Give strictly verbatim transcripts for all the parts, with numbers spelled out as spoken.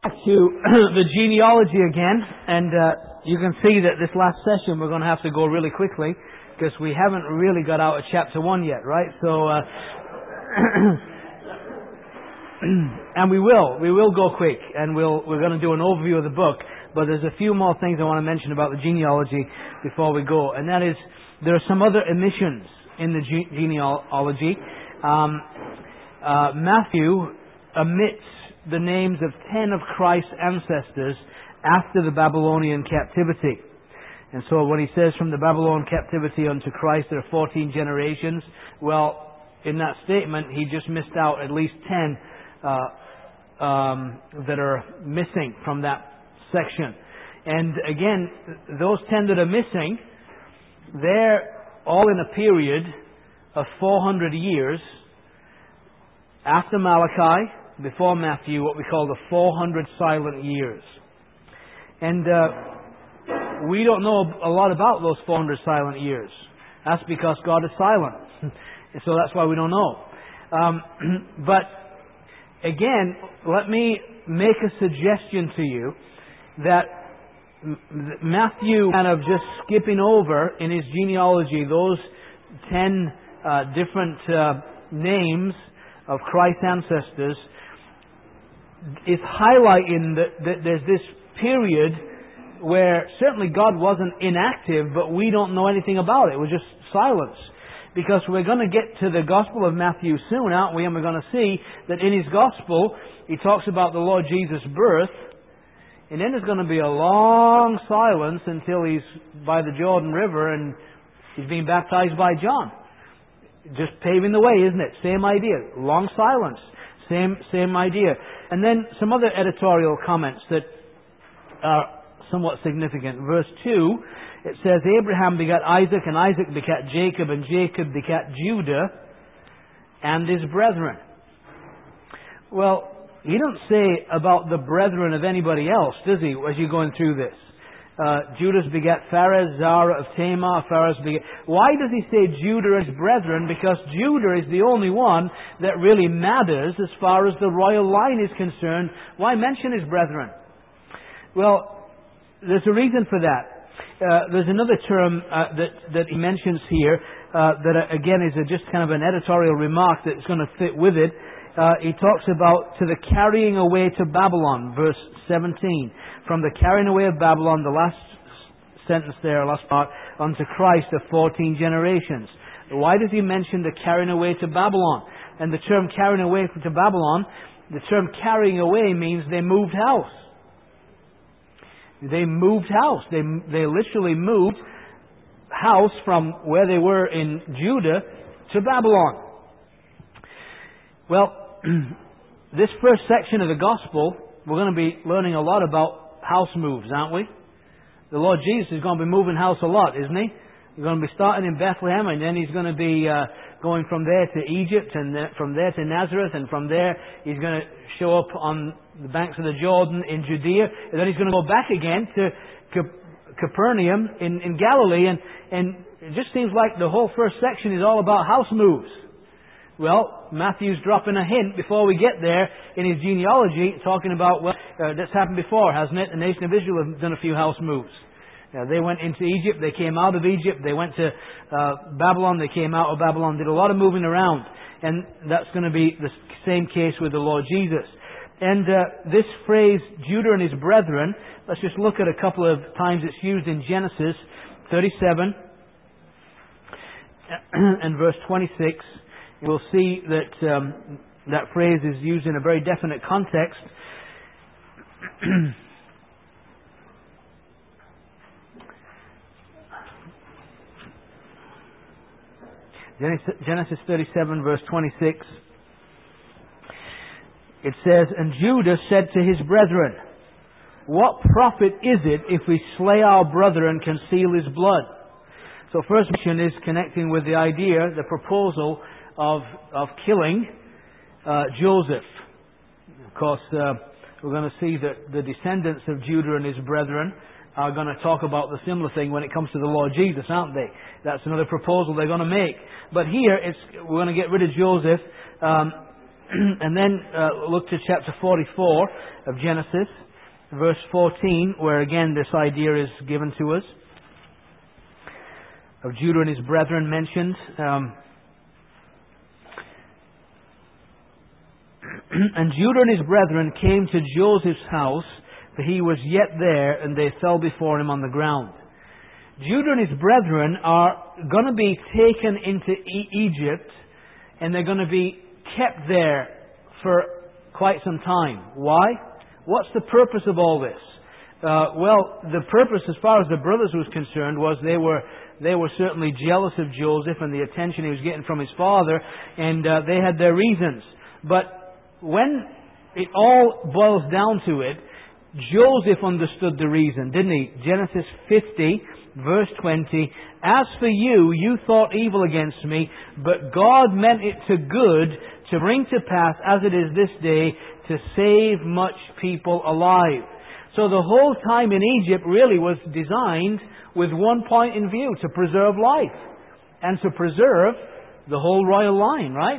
To the genealogy again, and uh, you can see that this last session we're going to have to go really quickly because we haven't really got out of chapter one yet, right? So, uh, and we will, we will go quick, and we'll we're going to do an overview of the book. But there's a few more things I want to mention about the genealogy before we go, and that is there are some other omissions in the ge- genealogy. Um, uh, Matthew omits the names of ten of Christ's ancestors after the Babylonian captivity. And so when he says from the Babylon captivity unto Christ there are fourteen generations, well, in that statement he just missed out at least ten uh, um, that are missing from that section. And again, those ten that are missing, they're all in a period of four hundred years after Malachi, before Matthew, what we call the four hundred silent years. And uh, we don't know a lot about those four hundred silent years. That's because God is silent. And so that's why we don't know. Um, but again, let me make a suggestion to you that Matthew kind of just skipping over in his genealogy those ten uh, different uh, names of Christ's ancestors is highlighting that, that there's this period where certainly God wasn't inactive, but we don't know anything about it. It was just silence. Because we're going to get to the Gospel of Matthew soon, aren't we? And we're going to see that in his Gospel, he talks about the Lord Jesus' birth, and then there's going to be a long silence until he's by the Jordan River and he's being baptized by John. Just paving the way, isn't it? Same idea. Long silence. Same same idea. And then some other editorial comments that are somewhat significant. Verse two, it says, Abraham begat Isaac, and Isaac begat Jacob, and Jacob begat Judah and his brethren. Well, he doesn't say about the brethren of anybody else, does he, as you're going through this? Uh, Judas begat Pharez, Zara of Tamar, Pharez begat... Why does he say Judah and his brethren? Because Judah is the only one that really matters as far as the royal line is concerned. Why mention his brethren? Well, there's a reason for that. Uh, there's another term uh, that, that he mentions here uh, that uh, again is a, just kind of an editorial remark that's going to fit with it. Uh, he talks about to the carrying away to Babylon, verse seventeen. From the carrying away of Babylon, the last sentence there, last part, unto Christ of fourteen generations. Why does he mention the carrying away to Babylon? And the term carrying away to Babylon, the term carrying away means they moved house. They moved house. They, they literally moved house from where they were in Judah to Babylon. Well, this first section of the Gospel, we're going to be learning a lot about house moves, aren't we? The Lord Jesus is going to be moving house a lot, isn't he? He's going to be starting in Bethlehem, and then he's going to be uh, going from there to Egypt, and then from there to Nazareth, and from there he's going to show up on the banks of the Jordan in Judea, and then he's going to go back again to Cap- Capernaum in, in Galilee, and, and it just seems like the whole first section is all about house moves. Well, Matthew's dropping a hint before we get there in his genealogy, talking about, well, uh, that's happened before, hasn't it? The nation of Israel have done a few house moves. Uh, they went into Egypt, they came out of Egypt, they went to uh, Babylon, they came out of Babylon, did a lot of moving around. And that's going to be the same case with the Lord Jesus. And uh, this phrase, Judah and his brethren, let's just look at a couple of times it's used in Genesis thirty-seven and verse twenty-six. We'll see that um, that phrase is used in a very definite context. Genesis thirty-seven, verse twenty-six. It says, And Judah said to his brethren, What profit is it if we slay our brother and conceal his blood? So first mention is connecting with the idea, the proposal of of killing uh, Joseph. Of course, uh, we're going to see that the descendants of Judah and his brethren are going to talk about the similar thing when it comes to the Lord Jesus, aren't they? That's another proposal they're going to make. But here, it's we're going to get rid of Joseph. Um, and then uh, look to chapter forty-four of Genesis, verse fourteen, where again this idea is given to us, of Judah and his brethren mentioned. Um, and Judah and his brethren came to Joseph's house, for he was yet there, and they fell before him on the ground. Judah and his brethren are going to be taken into e- Egypt, and they're going to be kept there for quite some time. Why? What's the purpose of all this? Uh, well, the purpose, as far as the brothers was concerned, was they were they were certainly jealous of Joseph and the attention he was getting from his father, and uh, they had their reasons. But when it all boils down to it, Joseph understood the reason, didn't he? Genesis fifty, verse twenty, "As for you, you thought evil against me, but God meant it to good, to bring to pass, as it is this day, to save much people alive." So the whole time in Egypt really was designed with one point in view, to preserve life and to preserve the whole royal line, right?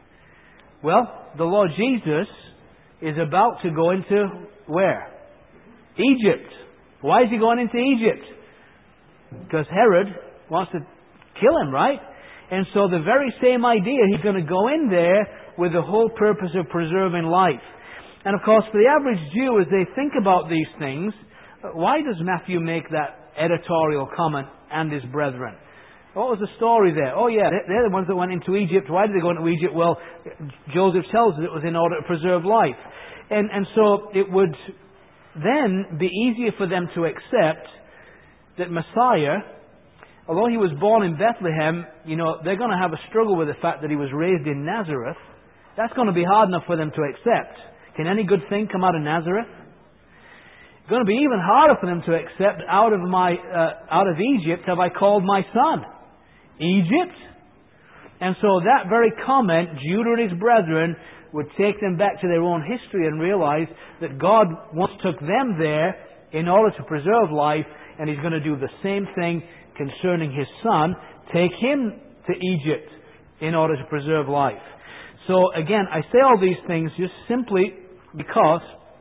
Well, the Lord Jesus is about to go into where? Egypt. Why is he going into Egypt? Because Herod wants to kill him, right? And so the very same idea, he's going to go in there with the whole purpose of preserving life. And of course, for the average Jew, as they think about these things, why does Matthew make that editorial comment, "and his brethren"? What was the story there? Oh yeah, they're the ones that went into Egypt. Why did they go into Egypt? Well, Joseph tells us it was in order to preserve life. And, and so it would then be easier for them to accept that Messiah, although he was born in Bethlehem, you know, they're going to have a struggle with the fact that he was raised in Nazareth. That's going to be hard enough for them to accept. Can any good thing come out of Nazareth? It's going to be even harder for them to accept, out of my uh, out of Egypt have I called my son. Egypt? And so that very comment, Judah and his brethren, would take them back to their own history and realize that God once took them there in order to preserve life, and he's going to do the same thing concerning his son, take him to Egypt in order to preserve life. So again, I say all these things just simply because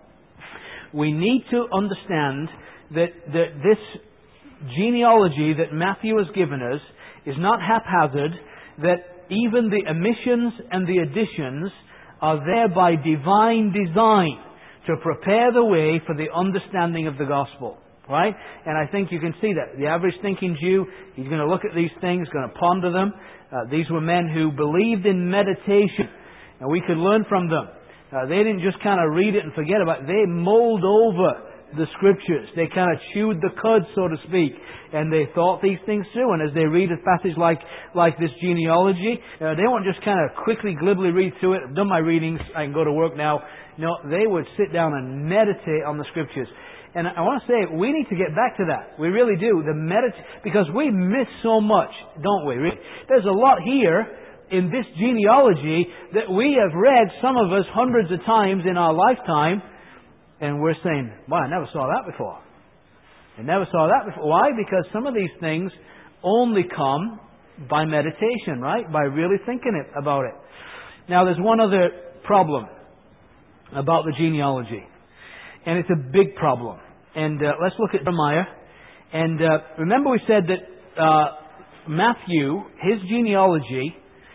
we need to understand that, that this genealogy that Matthew has given us is not haphazard, that even the omissions and the additions are there by divine design to prepare the way for the understanding of the gospel. Right? And I think you can see that. The average thinking Jew, he's going to look at these things, going to ponder them. Uh, these were men who believed in meditation, and we could learn from them. Uh, they didn't just kind of read it and forget about it. They mulled over the Scriptures. They kind of chewed the cud, so to speak, and they thought these things through. And as they read a passage like like this genealogy, uh, they won't just kind of quickly, glibly read through it. I've done my readings, I can go to work now. No, they would sit down and meditate on the Scriptures. And I want to say, we need to get back to that. We really do. The medit- because we miss so much, don't we? There's a lot here in this genealogy that we have read, some of us, hundreds of times in our lifetime, and we're saying, "Wow, I never saw that before. I never saw that before." Why? Because some of these things only come by meditation, right? By really thinking it, about it. Now, there's one other problem about the genealogy. And it's a big problem. And uh, let's look at Jeremiah. And uh, remember we said that uh, Matthew, his genealogy,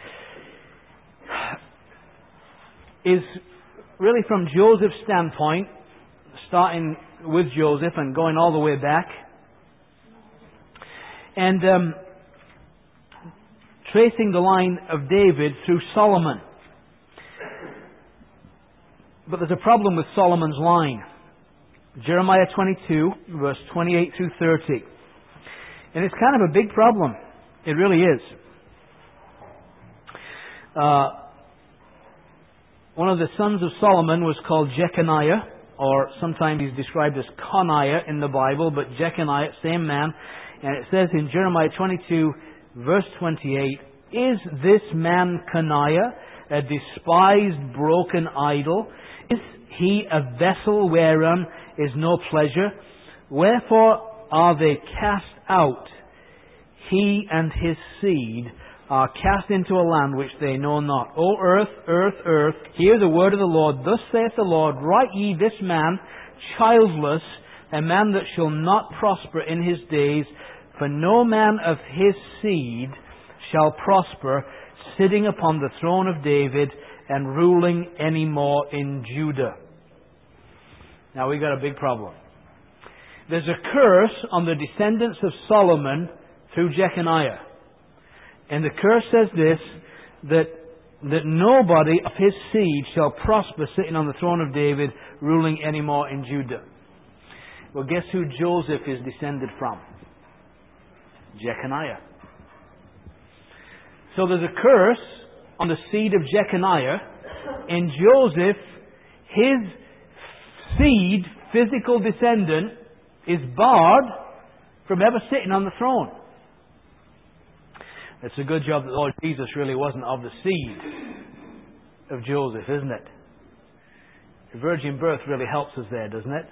is really from Joseph's standpoint, starting with Joseph and going all the way back. And um, tracing the line of David through Solomon. But there's a problem with Solomon's line. Jeremiah twenty-two, verse twenty-eight through thirty. And it's kind of a big problem. It really is. Uh, one of the sons of Solomon was called Jeconiah, or sometimes he's described as Coniah in the Bible, but Jeconiah, same man. And it says in Jeremiah twenty-two, verse twenty-eight, "Is this man Coniah a despised, broken idol? Is he a vessel whereon is no pleasure? Wherefore are they cast out, he and his seed, are cast into a land which they know not. O earth, earth, earth, hear the word of the Lord. Thus saith the Lord, write ye this man childless, a man that shall not prosper in his days, for no man of his seed shall prosper, sitting upon the throne of David and ruling any more in Judah. Now we've got a big problem. There's a curse on the descendants of Solomon through Jeconiah. And the curse says this, that, that nobody of his seed shall prosper sitting on the throne of David, ruling any more in Judah. Well, guess who Joseph is descended from? Jeconiah. So there's a curse on the seed of Jeconiah, and Joseph, his seed, physical descendant, is barred from ever sitting on the throne. It's a good job that the Lord Jesus really wasn't of the seed of Joseph, isn't it? The virgin birth really helps us there, doesn't it?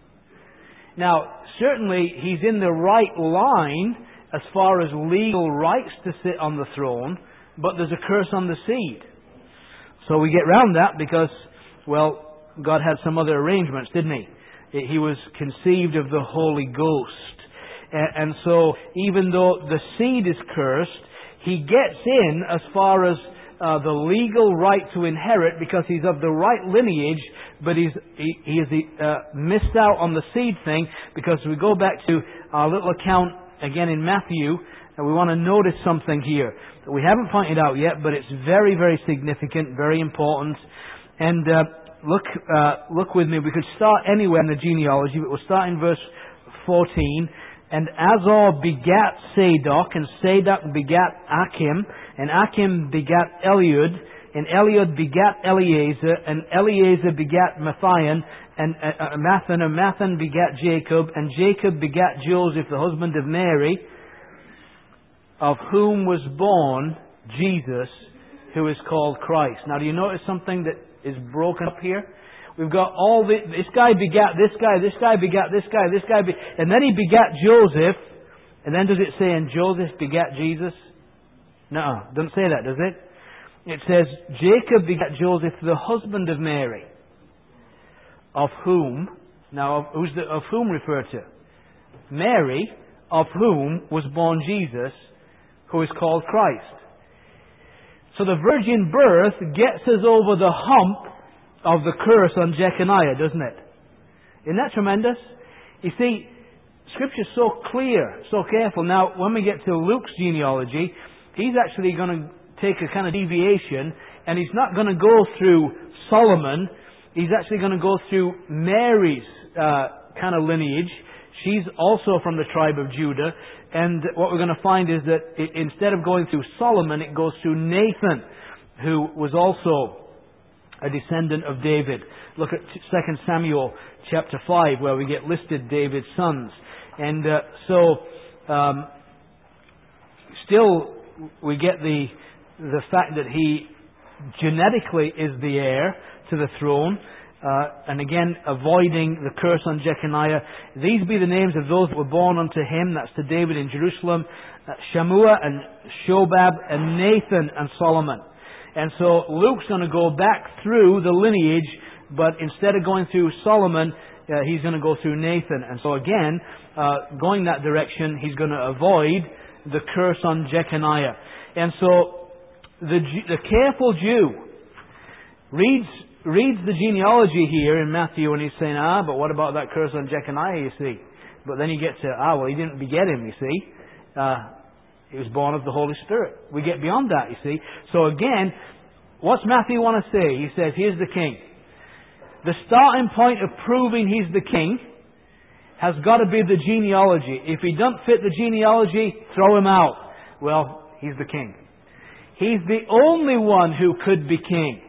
Now, certainly he's in the right line as far as legal rights to sit on the throne, but there's a curse on the seed. So we get round that because, well, God had some other arrangements, didn't He? He was conceived of the Holy Ghost. And so, even though the seed is cursed, he gets in as far as uh, the legal right to inherit because he's of the right lineage, but he's, he, he is uh, missed out on the seed thing because we go back to our little account again in Matthew, and we want to notice something here that we haven't pointed out yet, but it's very, very significant, very important. And uh, look, uh, look with me. We could start anywhere in the genealogy, but we'll start in verse fourteen. And Azor begat Sadok, and Sadok begat Achim, and Achim begat Eliud, and Eliud begat Eleazar, and Eleazar begat Matthian, and uh, Mathan, and Mathan begat Jacob, and Jacob begat Joseph, the husband of Mary, of whom was born Jesus, who is called Christ. Now, do you notice something that is broken up here? We've got all the, this guy begat this guy, this guy begat this guy, this guy, be, and then he begat Joseph, and then does it say, and Joseph begat Jesus? No, doesn't say that, does it? It says, Jacob begat Joseph, the husband of Mary, of whom, now, of, who's the, of whom referred to? Mary, of whom was born Jesus, who is called Christ. So the virgin birth gets us over the hump of the curse on Jeconiah, doesn't it? Isn't that tremendous? You see, Scripture's so clear, so careful. Now, when we get to Luke's genealogy, he's actually going to take a kind of deviation, and he's not going to go through Solomon. He's actually going to go through Mary's uh, kind of lineage. She's also from the tribe of Judah. And what we're going to find is that it, instead of going through Solomon, it goes through Nathan, who was also a descendant of David. Look at Second Samuel chapter five, where we get listed David's sons. And uh, so, um, still, we get the the fact that he genetically is the heir to the throne. Uh, and again, avoiding the curse on Jeconiah. These be the names of those that were born unto him, that's to David in Jerusalem, uh, Shammua and Shobab and Nathan and Solomon. And so Luke's going to go back through the lineage, but instead of going through Solomon, uh, he's going to go through Nathan. And so again, uh, going that direction, he's going to avoid the curse on Jeconiah. And so the, the careful Jew reads reads the genealogy here in Matthew, and he's saying, ah, but what about that curse on Jeconiah, you see? But then you get to, ah, well, he didn't beget him, you see. Uh, he was born of the Holy Spirit. We get beyond that, you see. So again, what's Matthew want to say? He says, here's the king. The starting point of proving he's the king has got to be the genealogy. If he doesn't fit the genealogy, throw him out. Well, he's the king. He's the only one who could be king.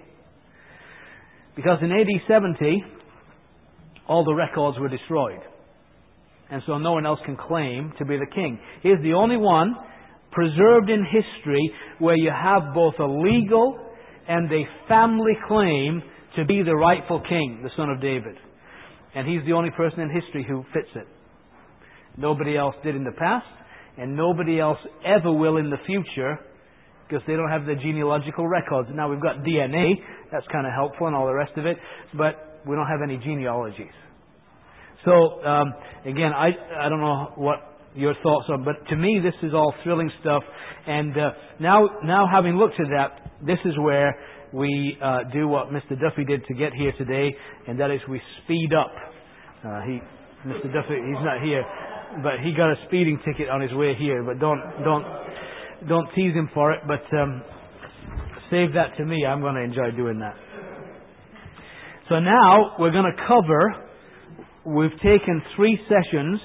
Because in A D seventy, all the records were destroyed. And so no one else can claim to be the king. He is the only one preserved in history where you have both a legal and a family claim to be the rightful king, the son of David. And he's the only person in history who fits it. Nobody else did in the past, and nobody else ever will in the future because they don't have the genealogical records. Now we've got D N A, that's kind of helpful and all the rest of it, but we don't have any genealogies. So, um, again, I, I don't know what your thoughts are, but to me this is all thrilling stuff. And uh, now, now having looked at that, this is where we uh, do what Mister Duffy did to get here today, and that is we speed up. Uh, he, Mister Duffy, he's not here, but he got a speeding ticket on his way here. But don't, don't, don't tease him for it. But um, save that to me. I'm going to enjoy doing that. So now we're going to cover. We've taken three sessions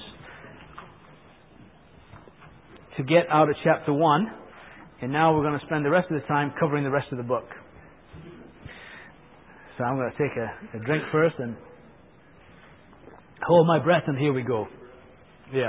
to get out of chapter one, and now we're going to spend the rest of the time covering the rest of the book. So I'm going to take a, a drink first and hold my breath, and here we go. Yeah.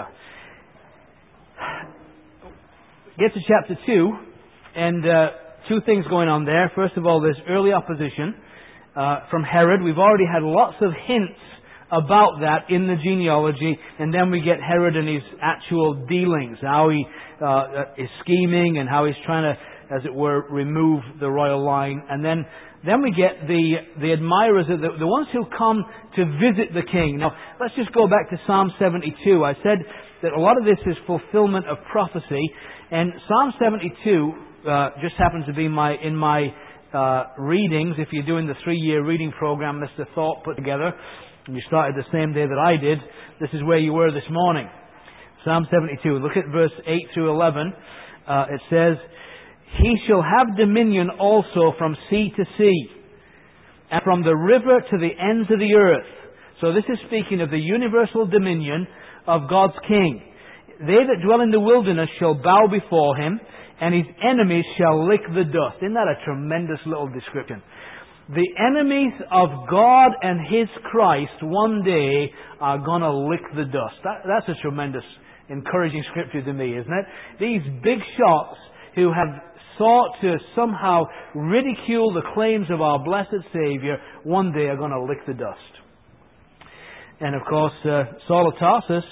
Get to chapter two, and uh, two things going on there. First of all, there's early opposition uh, from Herod. We've already had lots of hints about that in the genealogy, and then we get Herod and his actual dealings, how he uh, is scheming and how he's trying to, as it were, remove the royal line. And then then we get the the admirers, the, the ones who come to visit the king. Now, let's just go back to Psalm seventy-two. I said that a lot of this is fulfillment of prophecy, and Psalm seventy-two uh, just happens to be my in my uh, readings. If you're doing the three-year reading program Mister Thorpe put together, and you started the same day that I did, this is where you were this morning. Psalm seventy-two. Look at verse eight through eleven. Uh, it says, "He shall have dominion also from sea to sea, and from the river to the ends of the earth." So this is speaking of the universal dominion of God's King. "They that dwell in the wilderness shall bow before him, and his enemies shall lick the dust." Isn't that a tremendous little description? The enemies of God and His Christ one day are going to lick the dust. That, that's a tremendous, encouraging scripture to me, isn't it? These big shots who have sought to somehow ridicule the claims of our blessed Savior one day are going to lick the dust. And of course, uh, Saul of Tarsus,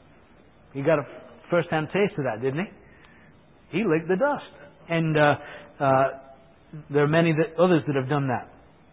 he got a first-hand taste of that, didn't he? He licked the dust. And uh, uh, there are many that, others that have done that.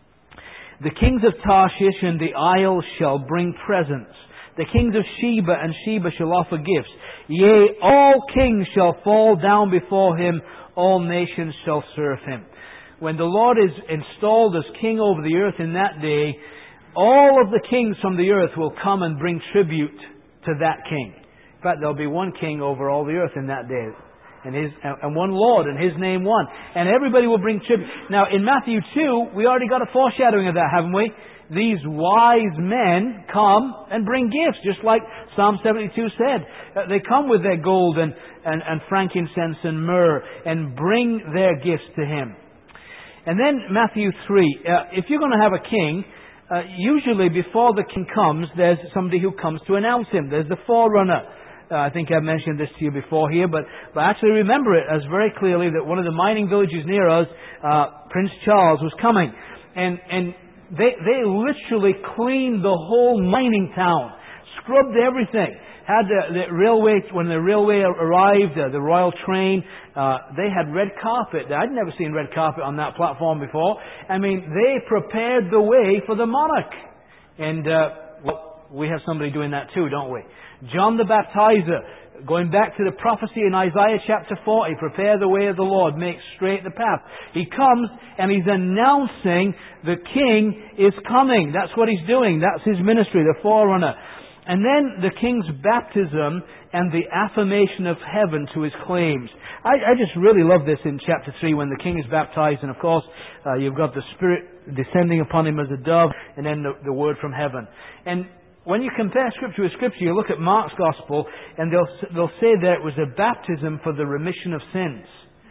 "The kings of Tarshish and the isles shall bring presents. The kings of Sheba and Sheba shall offer gifts. Yea, all kings shall fall down before him. All nations shall serve him." When the Lord is installed as king over the earth in that day, all of the kings from the earth will come and bring tribute to that king. In fact, there'll be one king over all the earth in that day. And his and one Lord, and His name one. And everybody will bring tribute. Now, in Matthew two, we already got a foreshadowing of that, haven't we? These wise men come and bring gifts, just like Psalm seventy-two said. Uh, they come with their gold and, and, and frankincense and myrrh and bring their gifts to Him. And then Matthew three. Uh, if you're going to have a king, uh, usually before the king comes, there's somebody who comes to announce him. There's the forerunner. Uh, I think I've mentioned this to you before here, but, but actually remember it as very clearly that one of the mining villages near us, uh, Prince Charles, was coming. And, and they, they literally cleaned the whole mining town, scrubbed everything. Had the, the railway, when the railway arrived, uh, the royal train, uh, they had red carpet. I'd never seen red carpet on that platform before. I mean, they prepared the way for the monarch. And, uh, well, we have somebody doing that too, don't we? John the Baptizer, going back to the prophecy in Isaiah chapter forty, "Prepare the way of the Lord, make straight the path." He comes and he's announcing the King is coming. That's what he's doing. That's his ministry, the forerunner. And then the King's baptism and the affirmation of heaven to his claims. I, I just really love this in chapter three when the King is baptized, and of course uh, you've got the Spirit descending upon him as a dove, and then the, the word from heaven. And when you compare Scripture with Scripture, you look at Mark's Gospel, and they'll they'll say that it was a baptism for the remission of sins.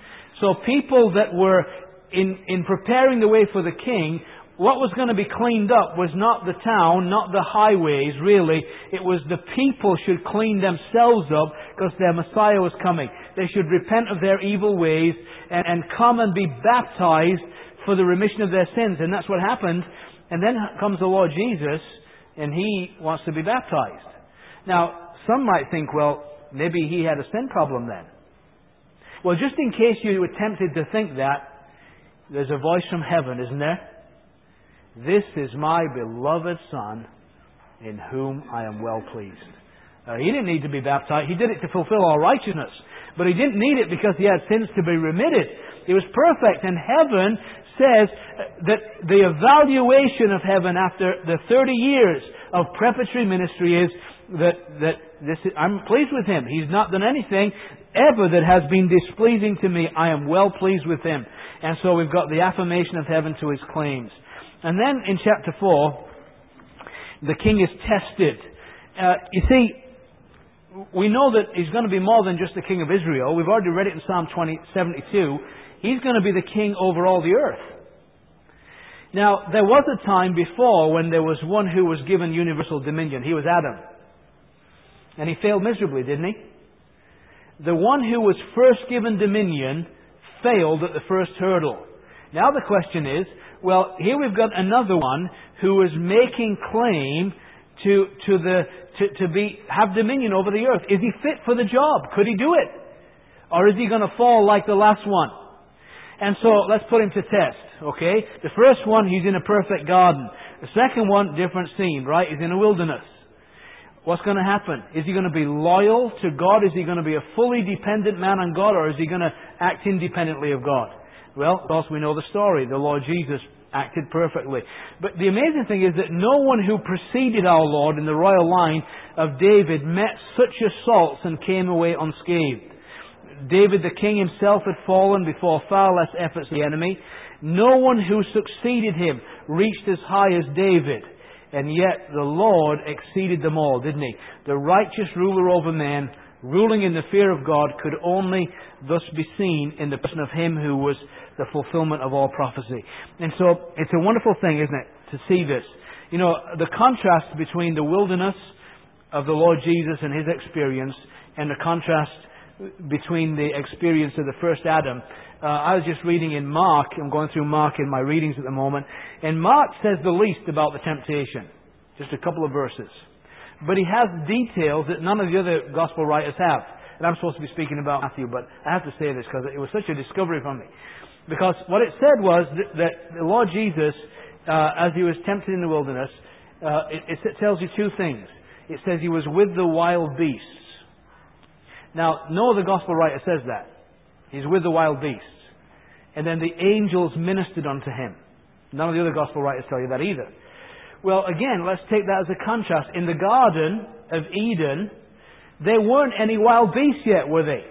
So people that were in in preparing the way for the King, what was going to be cleaned up was not the town, not the highways, really. It was the people should clean themselves up because their Messiah was coming. They should repent of their evil ways and, and come and be baptized for the remission of their sins. And that's what happened. And then comes the Lord Jesus, and He wants to be baptized. Now, some might think, well, maybe He had a sin problem then. Well, just in case you were tempted to think that, there's a voice from heaven, isn't there? This is my beloved Son, in whom I am well pleased. Uh, he didn't need to be baptized. He did it to fulfill all righteousness. But he didn't need it because he had sins to be remitted. He was perfect. And heaven says that the evaluation of heaven after the thirty years of preparatory ministry is that, that this is, I'm pleased with him. He's not done anything ever that has been displeasing to me. I am well pleased with him. And so we've got the affirmation of heaven to his claims. And then in chapter four, the king is tested. Uh, you see, we know that he's going to be more than just the king of Israel. We've already read it in Psalm twenty, seventy-two. He's going to be the king over all the earth. Now, there was a time before when there was one who was given universal dominion. He was Adam. And he failed miserably, didn't he? The one who was first given dominion failed at the first hurdle. Now the question is, well, here we've got another one who is making claim to to the to, to be have dominion over the earth. Is he fit for the job? Could he do it? Or is he going to fall like the last one? And so let's put him to test, okay? The first one, he's in a perfect garden. The second one, different scene, right? He's in a wilderness. What's going to happen? Is he going to be loyal to God? Is he going to be a fully dependent man on God? Or is he going to act independently of God? Well, of course, we know the story. The Lord Jesus acted perfectly. But the amazing thing is that no one who preceded our Lord in the royal line of David met such assaults and came away unscathed. David the king himself had fallen before far less efforts of the enemy. No one who succeeded him reached as high as David. And yet the Lord exceeded them all, didn't he? The righteous ruler over men, ruling in the fear of God, could only thus be seen in the person of him who was the fulfillment of all prophecy. And so it's a wonderful thing, isn't it, to see this. You know, the contrast between the wilderness of the Lord Jesus and his experience and the contrast between the experience of the first Adam. Uh, I was just reading in Mark, I'm going through Mark in my readings at the moment, and Mark says the least about the temptation. Just a couple of verses. But he has details that none of the other gospel writers have. And I'm supposed to be speaking about Matthew, but I have to say this because it was such a discovery for me. Because what it said was that, that the Lord Jesus, uh, as he was tempted in the wilderness, uh, it, it tells you two things. It says he was with the wild beasts. Now, no other gospel writer says that. He's with the wild beasts. And then the angels ministered unto him. None of the other gospel writers tell you that either. Well, again, let's take that as a contrast. In the Garden of Eden, there weren't any wild beasts yet, were they?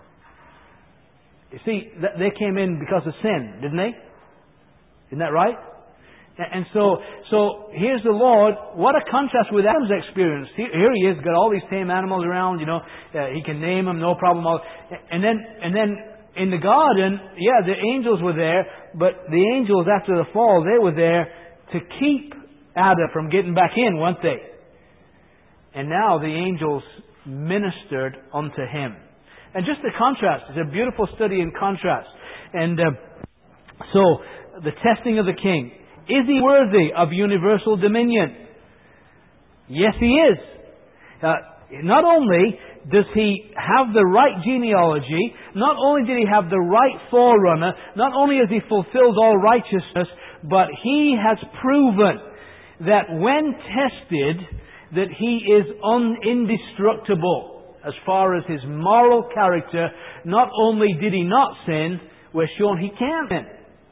You see, they came in because of sin, didn't they? Isn't that right? And so, so here's the Lord. What a contrast with Adam's experience. Here he is, got all these tame animals around. You know, uh, he can name them, no problem. And then, and then in the garden, yeah, the angels were there, but the angels after the fall, they were there to keep Adam from getting back in, weren't they? And now the angels ministered unto him. And just the contrast. It's a beautiful study in contrast. And uh, so the testing of the king. Is he worthy of universal dominion? Yes, he is. Uh, not only does he have the right genealogy, not only did he have the right forerunner, not only has he fulfilled all righteousness, but he has proven that when tested, that he is un- indestructible as far as his moral character. Not only did he not sin, we're shown he can sin.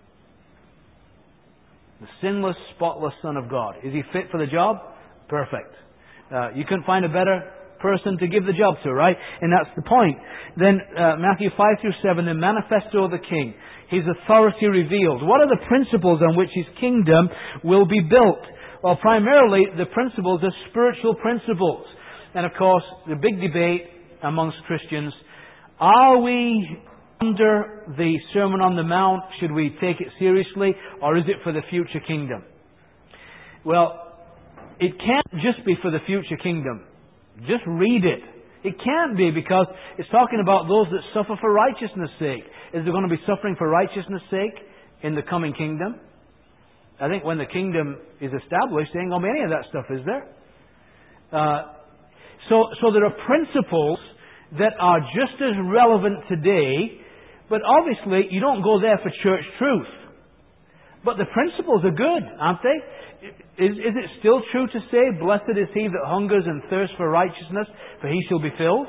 The sinless, spotless Son of God. Is he fit for the job? Perfect. Uh, you couldn't find a better person to give the job to, right? And that's the point. Then uh, Matthew five through seven, the manifesto of the King. His authority revealed. What are the principles on which his kingdom will be built? Well, primarily the principles are spiritual principles. And of course, the big debate amongst Christians, are we under the Sermon on the Mount? Should we take it seriously, or is it for the future kingdom? Well, it can't just be for the future kingdom. Just read it. It can't be, because it's talking about those that suffer for righteousness' sake. Is there going to be suffering for righteousness' sake in the coming kingdom? I think when the kingdom is established, there ain't going to be any of that stuff, is there? Uh, so, so there are principles that are just as relevant today But obviously, you don't go there for church truth. But the principles are good, aren't they? Is, is it still true to say, blessed is he that hungers and thirsts for righteousness, for he shall be filled?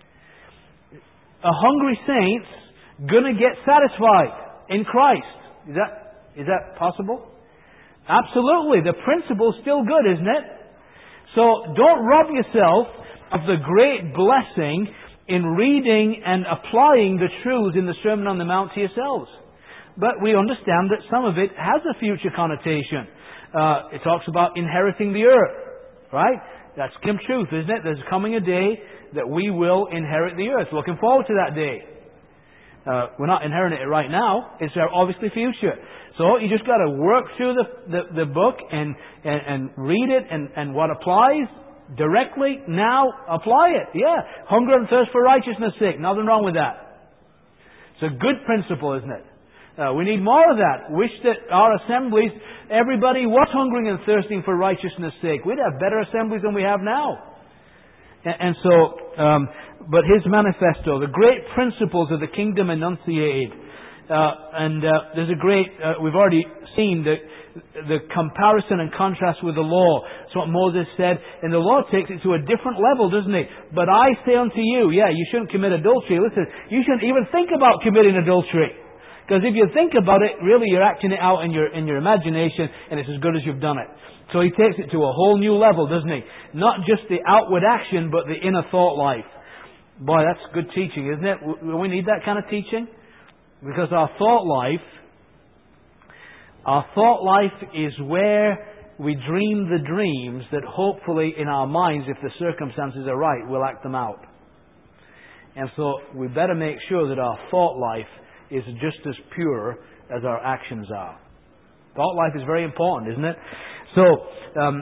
A hungry saint's going to get satisfied in Christ. Is that, is that possible? Absolutely. The principle's still good, isn't it? So don't rob yourself of the great blessing in reading and applying the truths in the Sermon on the Mount to yourselves. But we understand that some of it has a future connotation. Uh, it talks about inheriting the earth, right? That's Kim truth, isn't it? There's coming a day that we will inherit the earth. Looking forward to that day. Uh, we're not inheriting it right now. It's obviously future. So you just got to work through the, the, the book and, and, and read it, and, and what applies directly now, apply it. Yeah. Hunger and thirst for righteousness' sake. Nothing wrong with that. It's a good principle, isn't it? Uh, we need more of that. Wish that our assemblies, everybody was hungering and thirsting for righteousness' sake. We'd have better assemblies than we have now. And, and so, um, but his manifesto, the great principles of the kingdom enunciated. Uh, and uh, there's a great, uh, we've already seen the, the comparison and contrast with the law. That's what Moses said. And the law takes it to a different level, doesn't it? But I say unto you, yeah, you shouldn't commit adultery. Listen, you shouldn't even think about committing adultery. Because if you think about it, really you're acting it out in your in your imagination, and it's as good as you've done it. So he takes it to a whole new level, doesn't he? Not just the outward action, but the inner thought life. Boy, that's good teaching, isn't it? We need that kind of teaching. Because our thought life, our thought life is where we dream the dreams that hopefully in our minds, if the circumstances are right, we'll act them out. And so we better make sure that our thought life is just as pure as our actions are. Thought life is very important, isn't it? So, um,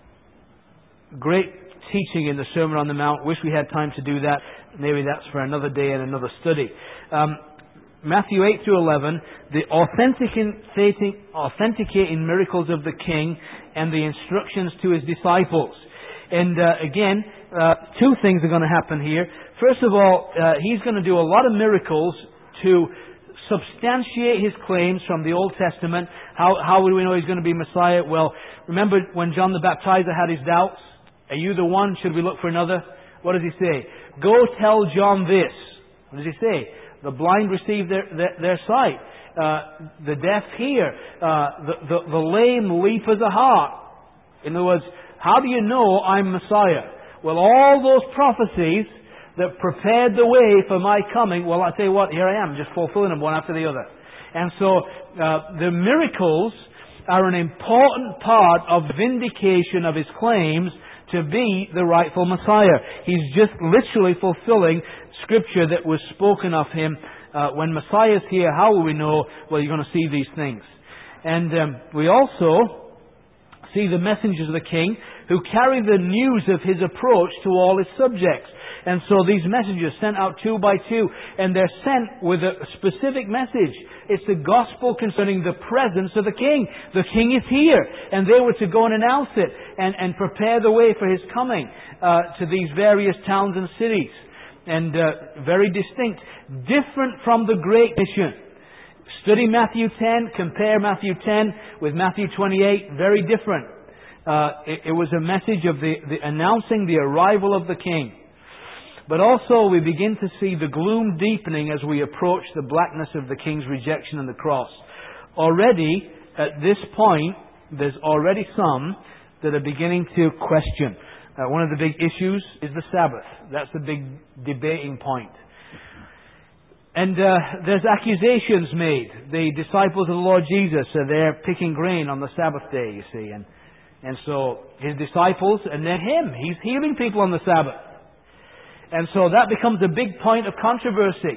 great teaching in the Sermon on the Mount. Wish we had time to do that. Maybe that's for another day and another study. Um, Matthew eight through eleven, the authenticating, authenticating miracles of the King and the instructions to His disciples. And uh, again, uh, two things are going to happen here. First of all, uh, He's going to do a lot of miracles to substantiate His claims from the Old Testament. How, how do we know He's going to be Messiah? Well, remember when John the Baptizer had his doubts? Are you the one? Should we look for another? What does He say? Go tell John this. What does He say? The blind receive their, their, their sight. Uh, the deaf hear. Uh, the, the, the lame leap as a hart. In other words, how do you know I'm Messiah? Well, all those prophecies that prepared the way for my coming, well, I tell you what, here I am, just fulfilling them one after the other. And so, uh, the miracles are an important part of vindication of His claims to be the rightful Messiah. He's just literally fulfilling Scripture that was spoken of Him. Uh, when Messiah's here, how will we know? Well, you're going to see these things. And um, we also see the messengers of the King who carry the news of His approach to all His subjects. And so these messengers sent out two by two, and they're sent with a specific message. It's the gospel concerning the presence of the King. The King is here, and they were to go and announce it and, and prepare the way for His coming uh, to these various towns and cities. And uh, very distinct, different from the Great Mission. Study Matthew ten, compare Matthew ten with Matthew twenty-eight, very different. Uh, it, it was a message of the, the announcing the arrival of the King. But also we begin to see the gloom deepening as we approach the blackness of the King's rejection on the cross. Already, at this point, there's already some that are beginning to question. Uh, one of the big issues is the Sabbath. That's the big debating point. And uh, there's accusations made. The disciples of the Lord Jesus are there picking grain on the Sabbath day, you see. And, and so His disciples, and then Him, He's healing people on the Sabbath. And so that becomes a big point of controversy.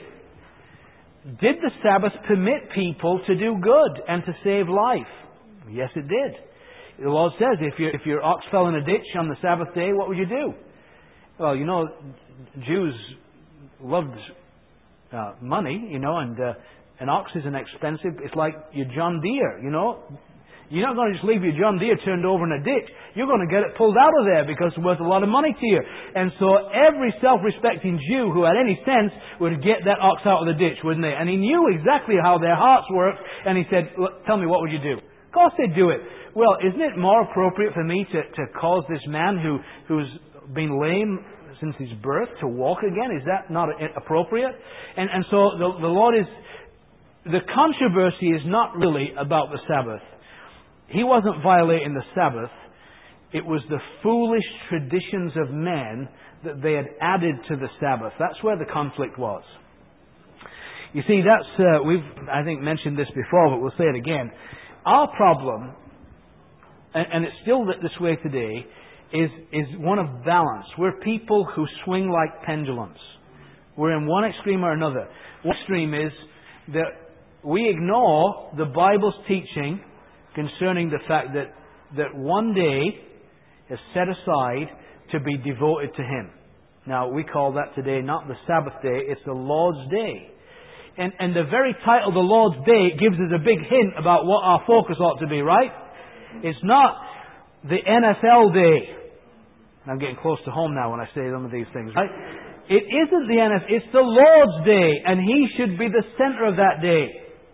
Did the Sabbath permit people to do good and to save life? Yes, it did. The Lord says, if, you, if your ox fell in a ditch on the Sabbath day, what would you do? Well, you know, Jews loved uh, money, you know, and uh, an ox is an expensive, it's like your John Deere, you know. You're not going to just leave your John Deere turned over in a ditch. You're going to get it pulled out of there because it's worth a lot of money to you. And so every self-respecting Jew who had any sense would get that ox out of the ditch, wouldn't they? And he knew exactly how their hearts worked. And he said, "Look, tell me, what would you do?" Of course they'd do it. Well, isn't it more appropriate for me to, to cause this man who, who's been lame since his birth to walk again? Is that not appropriate? And, and so the, the Lord is... The controversy is not really about the Sabbath. He wasn't violating the Sabbath. It was the foolish traditions of men that they had added to the Sabbath. That's where the conflict was. You see, that's uh, we've, I think, mentioned this before, but we'll say it again. Our problem, and, and it's still this way today, is, is one of balance. We're people who swing like pendulums. We're in one extreme or another. One extreme is that we ignore the Bible's teaching concerning the fact that, that one day is set aside to be devoted to Him. Now, we call that today not the Sabbath day, it's the Lord's Day. And, and the very title, the Lord's Day, gives us a big hint about what our focus ought to be, right? It's not the N F L day. I'm getting close to home now when I say some of these things, right? It isn't the N F L, it's the Lord's Day, and He should be the center of that day.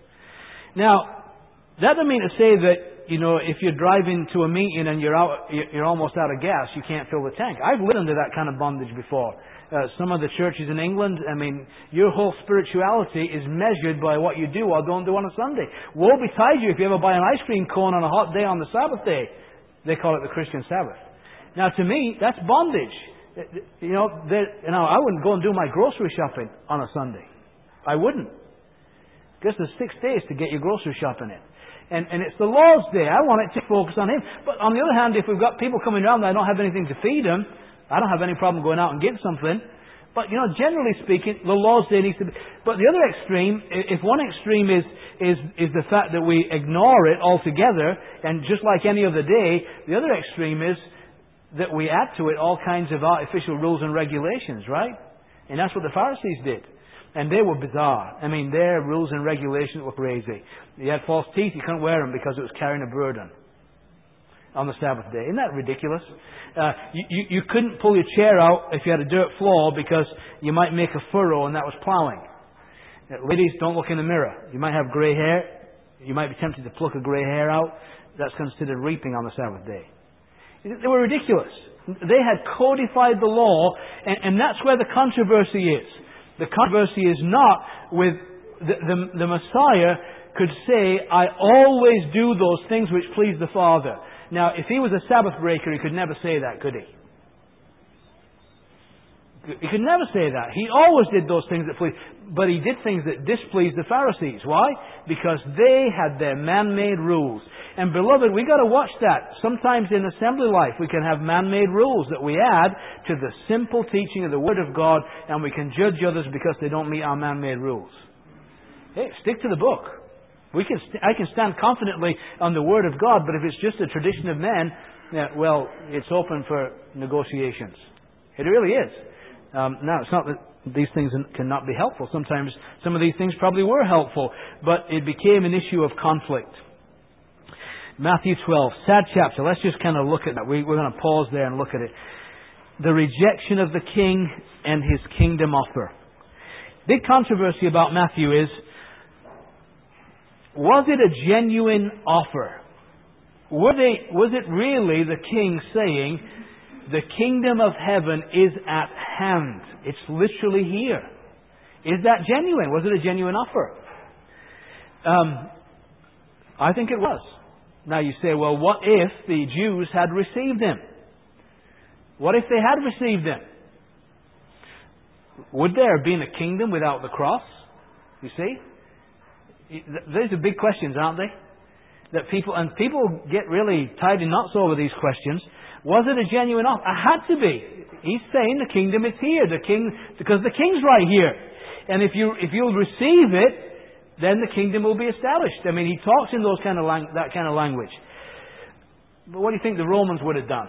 Now, that doesn't mean to say that, you know, if you're driving to a meeting and you're out, you're almost out of gas, you can't fill the tank. I've lived under that kind of bondage before. Uh, some of the churches in England, I mean, your whole spirituality is measured by what you do or don't do on a Sunday. Woe betide you if you ever buy an ice cream cone on a hot day on the Sabbath day. They call it the Christian Sabbath. Now, to me, that's bondage. You know, you know, I wouldn't go and do my grocery shopping on a Sunday. I wouldn't. Because there's six days to get your grocery shopping in. And, and it's the Lord's Day. I want it to focus on Him. But on the other hand, if we've got people coming around and I don't have anything to feed them, I don't have any problem going out and getting something. But, you know, generally speaking, the Lord's Day needs to be... But the other extreme, if one extreme is, is, is the fact that we ignore it altogether, and just like any other day, the other extreme is that we add to it all kinds of artificial rules and regulations, right? And that's what the Pharisees did. And they were bizarre. I mean, their rules and regulations were crazy. You had false teeth, you couldn't wear them because it was carrying a burden on the Sabbath day. Isn't that ridiculous? Uh, you, you, you couldn't pull your chair out if you had a dirt floor because you might make a furrow and that was plowing. Uh, ladies, don't look in the mirror. You might have grey hair. You might be tempted to pluck a grey hair out. That's considered reaping on the Sabbath day. They were ridiculous. They had codified the law, and, and that's where the controversy is. The controversy is not with the, the, the Messiah could say, I always do those things which please the Father. Now, if He was a Sabbath breaker, He could never say that, could He? He could never say that. He always did those things that pleased. But He did things that displeased the Pharisees. Why? Because they had their man-made rules. And beloved, we got to watch that. Sometimes in assembly life we can have man-made rules that we add to the simple teaching of the Word of God, and we can judge others because they don't meet our man-made rules. Hey, stick to the book. We can. St- I can stand confidently on the Word of God, but if it's just a tradition of men, yeah, well, it's open for negotiations. It really is. Um, now, it's not that these things cannot be helpful. Sometimes some of these things probably were helpful, but it became an issue of conflict. Matthew twelve, sad chapter. Let's just kind of look at that. We, we're going to pause there and look at it. The rejection of the king and his kingdom offer. Big controversy about Matthew is, was it a genuine offer? Were they, was it really the king saying, the kingdom of heaven is at hand? It's literally here. Is that genuine? Was it a genuine offer? Um, I think it was. Now you say, well, what if the Jews had received Him? What if they had received Him? Would there have been a kingdom without the cross? You see? These are big questions, aren't they? That people, and people get really tied in knots over these questions. Was it a genuine offer? It had to be. He's saying the kingdom is here. The king, because the king's right here. And if you, if you'll receive it, then the kingdom will be established. I mean, he talks in those kind of lang- that kind of language. But what do you think the Romans would have done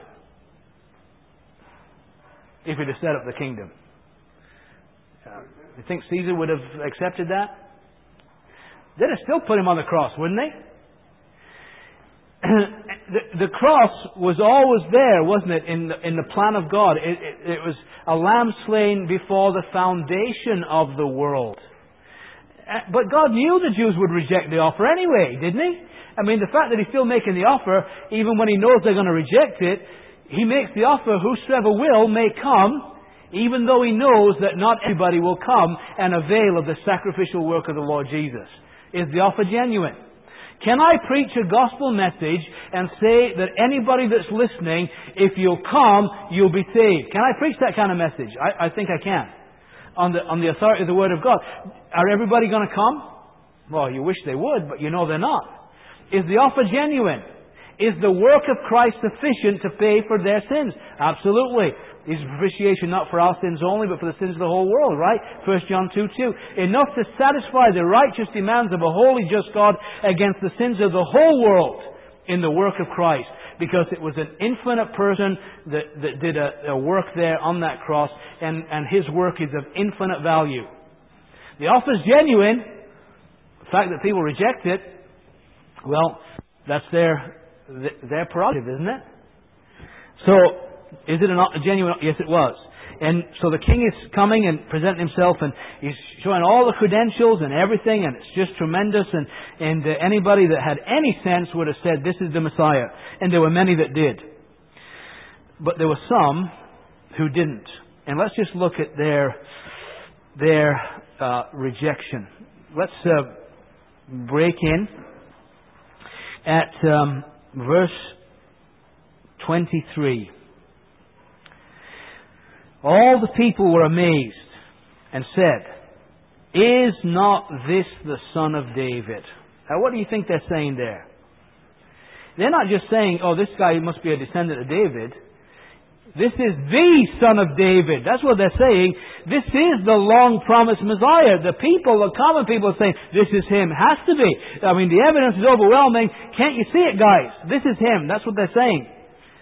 if he'd have set up the kingdom? Uh, you think Caesar would have accepted that? They'd have still put Him on the cross, wouldn't they? the, the cross was always there, wasn't it, in the, in the plan of God. It, it, it was a lamb slain before the foundation of the world. But God knew the Jews would reject the offer anyway, didn't He? I mean, the fact that He's still making the offer, even when He knows they're going to reject it, He makes the offer, whosoever will may come, even though He knows that not everybody will come and avail of the sacrificial work of the Lord Jesus. Is the offer genuine? Can I preach a gospel message and say that anybody that's listening, if you'll come, you'll be saved? Can I preach that kind of message? I, I think I can. On the, on the authority of the Word of God. Are everybody going to come? Well, you wish they would, but you know they're not. Is the offer genuine? Is the work of Christ sufficient to pay for their sins? Absolutely. Is propitiation not for our sins only, but for the sins of the whole world, right? First John two two. Enough to satisfy the righteous demands of a holy, just God against the sins of the whole world in the work of Christ. Because it was an infinite person that, that did a, a work there on that cross, and, and His work is of infinite value. The offer is genuine. The fact that people reject it, well, that's their their prerogative, isn't it? So, is it a genuine? Yes, it was. And so the king is coming and presenting himself, and he's showing all the credentials and everything, and it's just tremendous. And, and uh, anybody that had any sense would have said, this is the Messiah. And there were many that did. But there were some who didn't. And let's just look at their, their uh, rejection. Let's uh, break in at um, verse twenty-three. All the people were amazed and said, is not this the son of David? Now what do you think they're saying there? They're not just saying, oh, this guy must be a descendant of David. This is the son of David. That's what they're saying. This is the long-promised Messiah. The people, the common people are saying, this is Him. Has to be. I mean, the evidence is overwhelming. Can't you see it, guys? This is Him. That's what they're saying.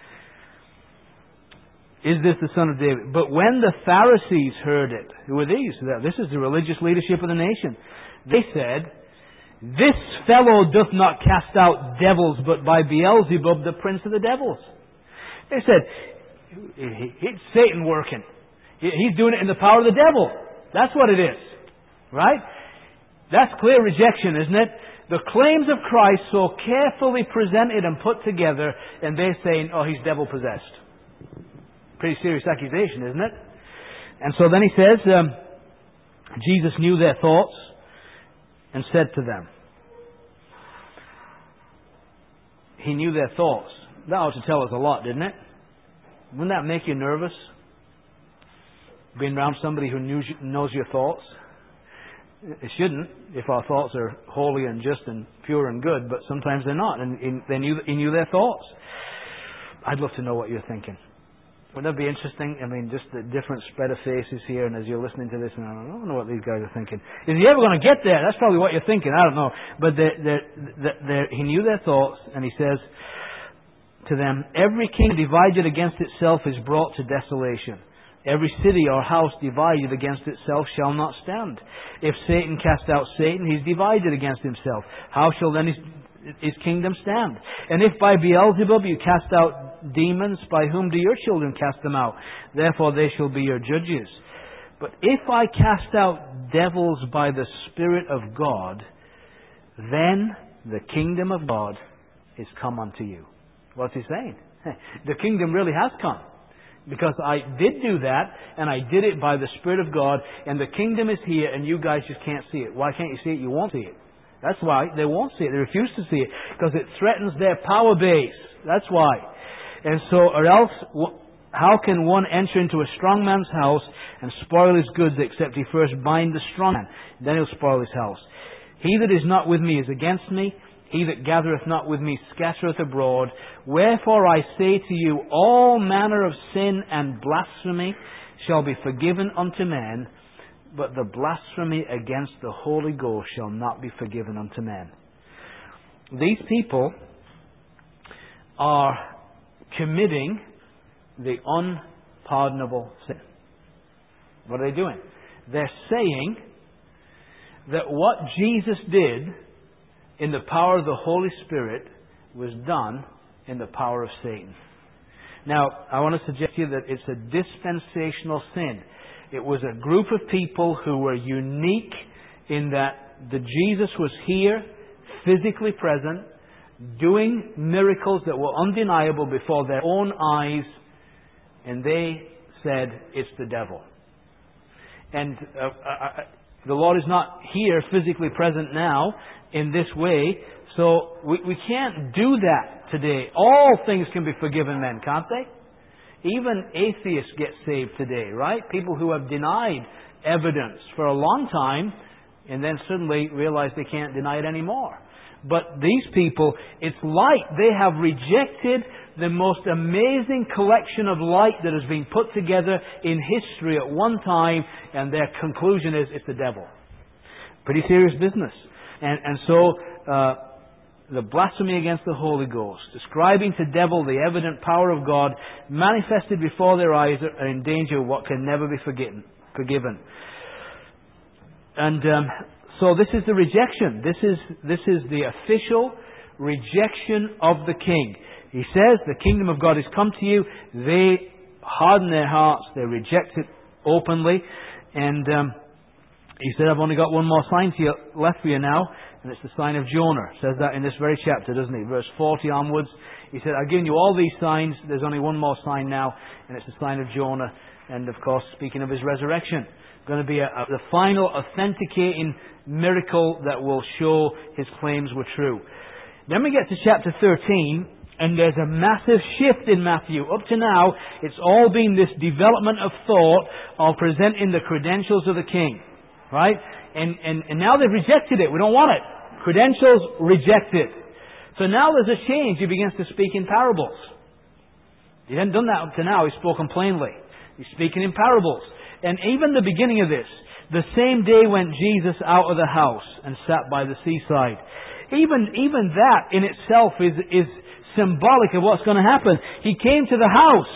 Is this the son of David? But when the Pharisees heard it, who are these? This is the religious leadership of the nation. They said, this fellow doth not cast out devils, but by Beelzebub, the prince of the devils. They said, it's Satan working. He's doing it in the power of the devil. That's what it is. Right? That's clear rejection, isn't it? The claims of Christ so carefully presented and put together, and they're saying, oh, he's devil-possessed. Pretty serious accusation, isn't it? And so then he says, um, Jesus knew their thoughts and said to them. He knew their thoughts. That ought to tell us a lot, didn't it? Wouldn't that make you nervous? Being around somebody who knows, knows your thoughts? It shouldn't, if our thoughts are holy and just and pure and good, but sometimes they're not. And, and they knew, he knew their thoughts. I'd love to know what you're thinking. Wouldn't that be interesting? I mean, just the different spread of faces here, and as you're listening to this, and I don't know what these guys are thinking. Is he ever going to get there? That's probably what you're thinking. I don't know. But they're, they're, they're, he knew their thoughts, and he says to them, every kingdom divided against itself is brought to desolation. Every city or house divided against itself shall not stand. If Satan cast out Satan, he's divided against himself. How shall then his, his kingdom stand? And if by Beelzebub you cast out demons, by whom do your children cast them out? Therefore they shall be your judges. But if I cast out devils by the Spirit of God, then the kingdom of God is come unto you. What's he saying? The kingdom really has come. Because I did do that, and I did it by the Spirit of God, and the kingdom is here, and you guys just can't see it. Why can't you see it? You won't see it. That's why they won't see it. They refuse to see it. Because it threatens their power base. That's why. And so, or else, how can one enter into a strong man's house and spoil his goods, except he first bind the strong man? Then he'll spoil his house. He that is not with me is against me. He that gathereth not with me scattereth abroad. Wherefore I say to you, all manner of sin and blasphemy shall be forgiven unto men, but the blasphemy against the Holy Ghost shall not be forgiven unto men. These people are committing the unpardonable sin. What are they doing? They're saying that what Jesus did in the power of the Holy Spirit was done in the power of Satan. Now, I want to suggest to you that it's a dispensational sin. It was a group of people who were unique in that the Jesus was here, physically present, doing miracles that were undeniable before their own eyes, and they said, it's the devil. And uh, uh, the Lord is not here, physically present now, in this way, so we, we can't do that today. All things can be forgiven men, can't they? Even atheists get saved today, right? People who have denied evidence for a long time and then suddenly realize they can't deny it anymore. But these people, it's light. They have rejected the most amazing collection of light that has been put together in history at one time, and their conclusion is it's the devil. Pretty serious business. And, and so, uh, the blasphemy against the Holy Ghost, describing to devil the evident power of God manifested before their eyes, are in danger of what can never be forgiven. forgiven. And um, so this is the rejection. This is this is the official rejection of the king. He says, the kingdom of God has come to you. They harden their hearts. They reject it openly. And um, he said, I've only got one more sign to you, left for you now. And it's the sign of Jonah. It says that in this very chapter, doesn't he? Verse forty onwards. He said, I've given you all these signs. There's only one more sign now. And it's the sign of Jonah. And of course, speaking of his resurrection. Going to be a, a, the final authenticating miracle that will show his claims were true. Then we get to chapter thirteen. And there's a massive shift in Matthew. Up to now, it's all been this development of thought of presenting the credentials of the king. Right? And, and, and now they've rejected it. We don't want it. Credentials rejected. So now there's a change. He begins to speak in parables. He hadn't done that up to now. He's spoken plainly. He's speaking in parables. And even the beginning of this, the same day went Jesus out of the house and sat by the seaside. Even, even that in itself is, is symbolic of what's going to happen. He came to the house.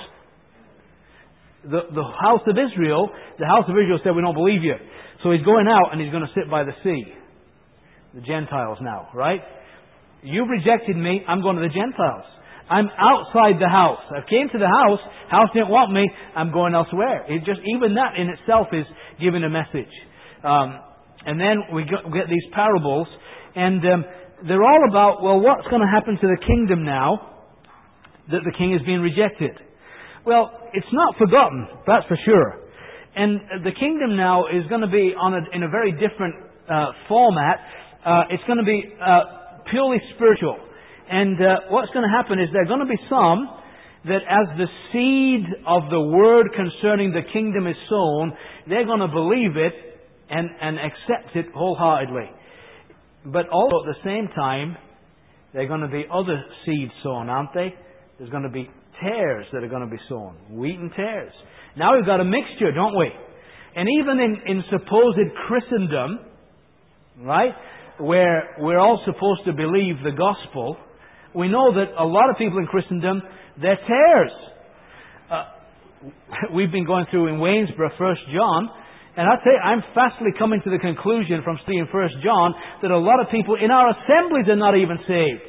The, the house of Israel, the house of Israel said, we don't believe you. So he's going out and he's going to sit by the sea. The Gentiles now, right? You've rejected me, I'm going to the Gentiles. I'm outside the house. I came to the house, house didn't want me, I'm going elsewhere. It just, even that in itself is giving a message. Um, and then we get, we get these parables, and um, they're all about, well, what's going to happen to the kingdom now that the king is being rejected? Well, it's not forgotten, that's for sure. And the kingdom now is going to be on a, in a very different uh, format. Uh, it's going to be uh, purely spiritual. And uh, what's going to happen is there are going to be some that as the seed of the word concerning the kingdom is sown, they're going to believe it and, and accept it wholeheartedly. But also at the same time, there are going to be other seeds sown, aren't they? There's going to be tares that are going to be sown. Wheat and tares. Now we've got a mixture, don't we? And even in, in supposed Christendom, right, where we're all supposed to believe the gospel, we know that a lot of people in Christendom, they're tares. Uh, we've been going through in Waynesboro, First John, and I tell you, I'm fastly coming to the conclusion from studying First John that a lot of people in our assemblies are not even saved.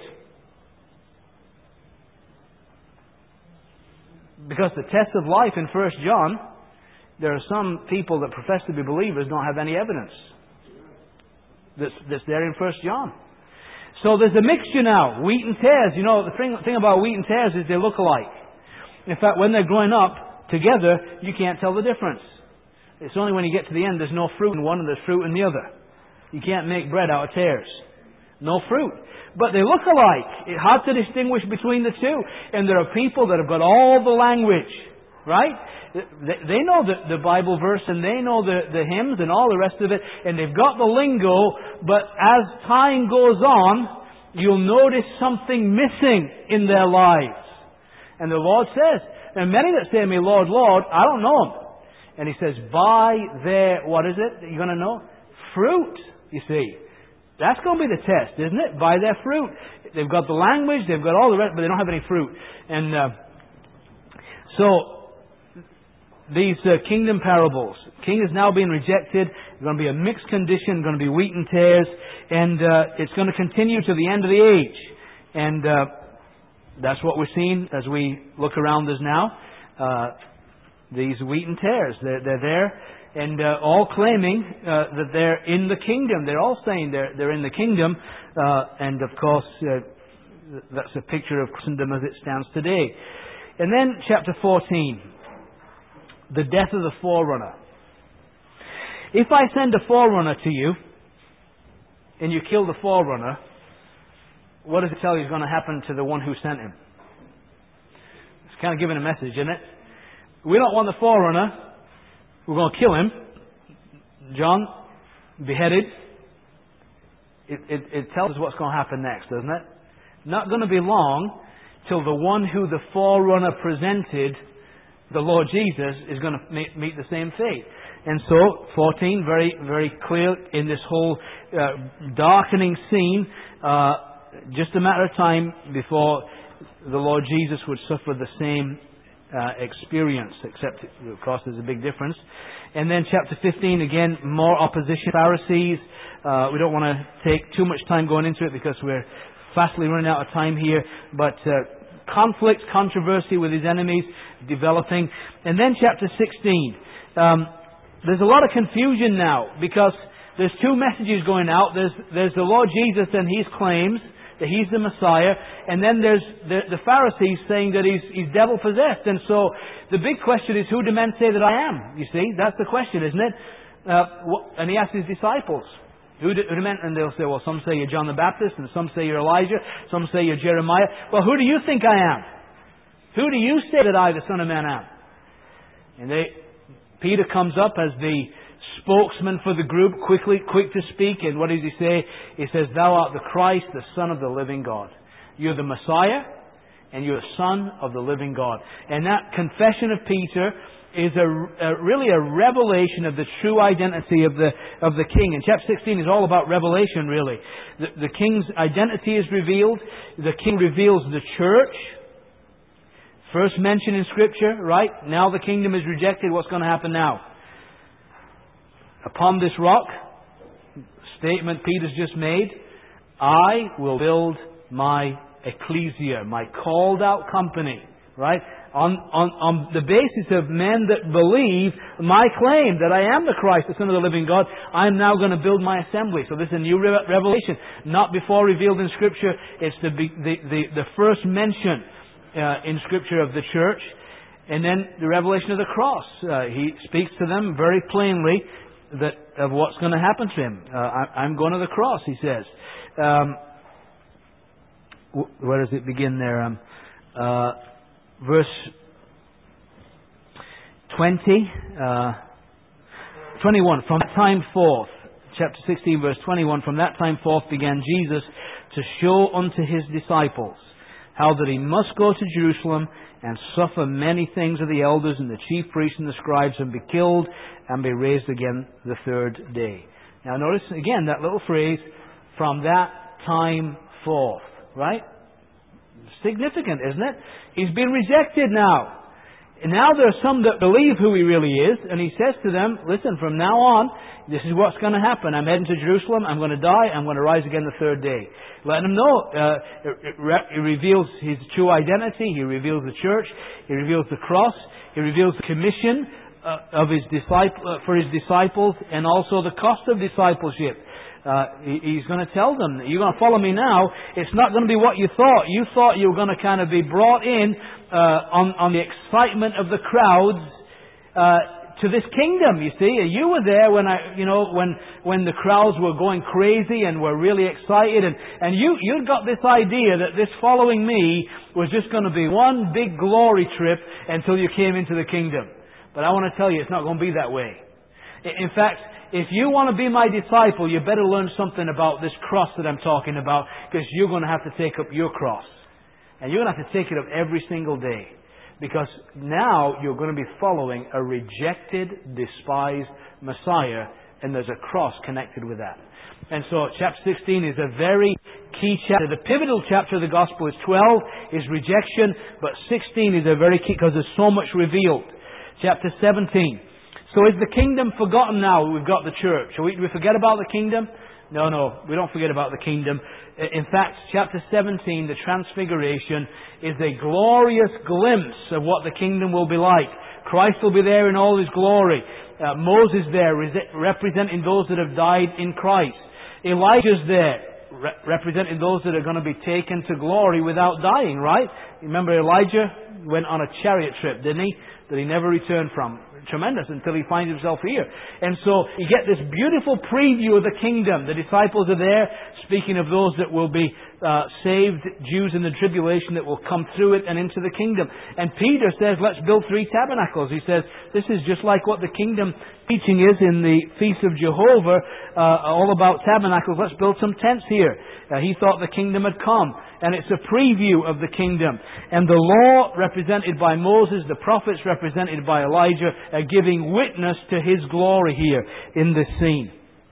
Because the test of life in First John, there are some people that profess to be believers don't have any evidence that's, that's there in First John. So there's a mixture now, wheat and tares. You know, the thing, thing about wheat and tares is they look alike. In fact, when they're growing up together, you can't tell the difference. It's only when you get to the end there's no fruit in one and there's fruit in the other. You can't make bread out of tares. No fruit. But they look alike. It's hard to distinguish between the two. And there are people that have got all the language, right? They know the, the Bible verse and they know the, the hymns and all the rest of it. And they've got the lingo. But as time goes on, you'll notice something missing in their lives. And the Lord says, there are many that say to me, Lord, Lord, I don't know them. And He says, by their, what is it that you're going to know? Fruit, you see. That's going to be the test, isn't it? By their fruit. They've got the language, they've got all the rest, but they don't have any fruit. And uh, so, these uh, kingdom parables. King is now being rejected. It's going to be a mixed condition, going to be wheat and tares. And uh, it's going to continue to the end of the age. And uh, that's what we're seeing as we look around us now. Uh, these wheat and tares, they're, they're there, and uh, all claiming uh, that they're in the kingdom. They're all saying they're, they're in the kingdom, uh, and of course, uh, that's a picture of Christendom as it stands today. And then chapter fourteen, the death of the forerunner. If I send a forerunner to you, and you kill the forerunner, what does it tell you is going to happen to the one who sent him? It's kind of giving a message, isn't it? We don't want the forerunner. We're going to kill him. John, beheaded. It, it, it tells us what's going to happen next, doesn't it? Not going to be long till the one who the forerunner presented, the Lord Jesus, is going to meet, meet the same fate. And so, fourteen, very, very clear in this whole uh, darkening scene, uh, just a matter of time before the Lord Jesus would suffer the same uh, experience, except, of course, there's a big difference. And then chapter fifteen, again, more opposition. Pharisees, uh, we don't want to take too much time going into it because we're fastly running out of time here, but uh, conflict, controversy with his enemies developing. And then chapter sixteen, um, there's a lot of confusion now because there's two messages going out. There's, there's the Lord Jesus and His claims that He's the Messiah, and then there's the, the Pharisees saying that He's, he's devil-possessed. And so the big question is, who do men say that I am? You see, that's the question, isn't it? Uh, what, and He asked His disciples, who do, who do men? And they'll say, well, some say you're John the Baptist, and some say you're Elijah, some say you're Jeremiah. Well, who do you think I am? Who do you say that I, the Son of Man, am? And they... Peter comes up as the spokesman for the group, quickly, quick to speak. And what does he say? He says, "Thou art the Christ, the Son of the living God." You're the Messiah, and you're a Son of the living God. And that confession of Peter is a, a, really a revelation of the true identity of the of the King. And chapter sixteen is all about revelation, really. The, the King's identity is revealed. The King reveals the church. First mention in Scripture, right? Now the kingdom is rejected. What's going to happen now? Upon this rock, statement Peter's just made, I will build my ecclesia, my called out company, right? On, on, on the basis of men that believe my claim that I am the Christ, the Son of the living God, I'm now going to build my assembly. So this is a new revelation, not before revealed in Scripture. It's the, the, the, the first mention Uh, in Scripture of the church, and then the revelation of the cross. Uh, he speaks to them very plainly that of what's going to happen to him. Uh, I, I'm going to the cross, he says. Um, where does it begin there? Um, uh, verse twenty, uh, twenty-one. From that time forth, chapter sixteen, verse twenty-one. From that time forth began Jesus to show unto His disciples how that He must go to Jerusalem and suffer many things of the elders and the chief priests and the scribes, and be killed and be raised again the third day. Now notice again that little phrase, from that time forth, right? Significant, isn't it? He's been rejected now. And now there are some that believe who He really is, and He says to them, listen, from now on, this is what's going to happen. I'm heading to Jerusalem, I'm going to die, I'm going to rise again the third day. Letting them know, uh, it, it, re- it reveals His true identity, He reveals the church, He reveals the cross, He reveals the commission uh, of His disciple, uh, for His disciples, and also the cost of discipleship. Uh, he, he's going to tell them, you're going to follow me now. It's not going to be what you thought. You thought you were going to kind of be brought in uh, on, on the excitement of the crowds uh, to this kingdom. You see, you were there when I, you know, when when the crowds were going crazy and were really excited, and and you you got this idea that this following me was just going to be one big glory trip until you came into the kingdom. But I want to tell you, it's not going to be that way. In fact, if you want to be my disciple, you better learn something about this cross that I'm talking about, because you're going to have to take up your cross. And you're going to have to take it up every single day. Because now you're going to be following a rejected, despised Messiah, and there's a cross connected with that. And so chapter sixteen is a very key chapter. The pivotal chapter of the Gospel is twelve, is rejection, but sixteen is a very key, because there's so much revealed. Chapter seventeen. So is the kingdom forgotten now? We've got the church. Shall we, we forget about the kingdom? No, no, we don't forget about the kingdom. In fact, chapter seventeen, the Transfiguration, is a glorious glimpse of what the kingdom will be like. Christ will be there in all His glory. Uh, Moses there, representing those that have died in Christ. Elijah's there, re- representing those that are going to be taken to glory without dying, right? Remember Elijah went on a chariot trip, didn't he? That he never returned from. Tremendous, until he finds himself here. And so you get this beautiful preview of the kingdom. The disciples are there, speaking of those that will be uh, saved, Jews in the tribulation that will come through it and into the kingdom. And Peter says, let's build three tabernacles. He says, this is just like what the kingdom teaching is in the Feast of Jehovah, uh, all about tabernacles. Let's build some tents here. Uh, he thought the kingdom had come. And it's a preview of the kingdom. And the law, represented by Moses, the prophets, represented by Elijah, are giving witness to His glory here in this scene.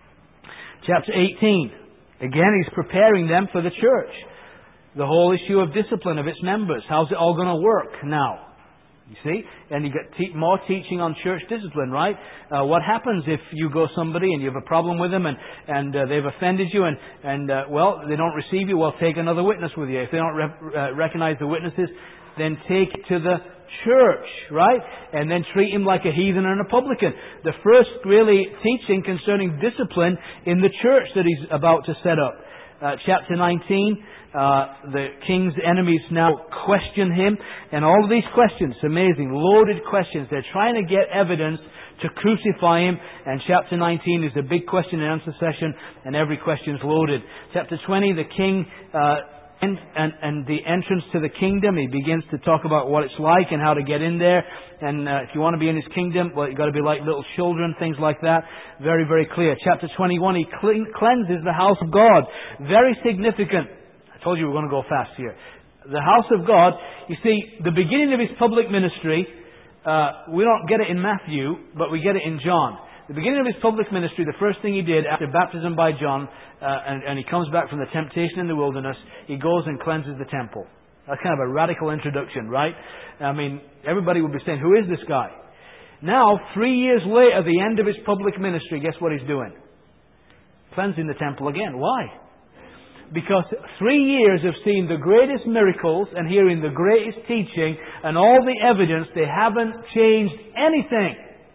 Chapter eighteen. Again, He's preparing them for the church. The whole issue of discipline of its members. How's it all going to work now? You see? And you get te- more teaching on church discipline, right? Uh, what happens if you go somebody and you have a problem with them and, and uh, they've offended you and, and uh, well, they don't receive you, well, take another witness with you. If they don't re- uh, recognize the witnesses, then take it to the church, right? And then treat him like a heathen and a publican. The first really teaching concerning discipline in the church that He's about to set up. Uh, chapter nineteen, uh, the king's enemies now question Him. And all of these questions, amazing, loaded questions. They're trying to get evidence to crucify Him. And chapter nineteen is a big question and answer session, and every question's loaded. Chapter twenty, the king, uh, and, and, and the entrance to the kingdom. He begins to talk about what it's like and how to get in there. And uh, if you want to be in His kingdom, well, you've got to be like little children, things like that. Very, very clear. Chapter twenty-one, He clean, cleanses the house of God. Very significant. I told you we're going to go fast here. The house of God, you see, the beginning of His public ministry, uh, we don't get it in Matthew, but we get it in John. The beginning of His public ministry, the first thing He did after baptism by John, uh, and, and He comes back from the temptation in the wilderness, He goes and cleanses the temple. That's kind of a radical introduction, right? I mean, everybody would be saying, who is this guy? Now, three years later, the end of His public ministry, guess what He's doing? Cleansing the temple again. Why? Because three years of seeing the greatest miracles and hearing the greatest teaching and all the evidence, they haven't changed anything.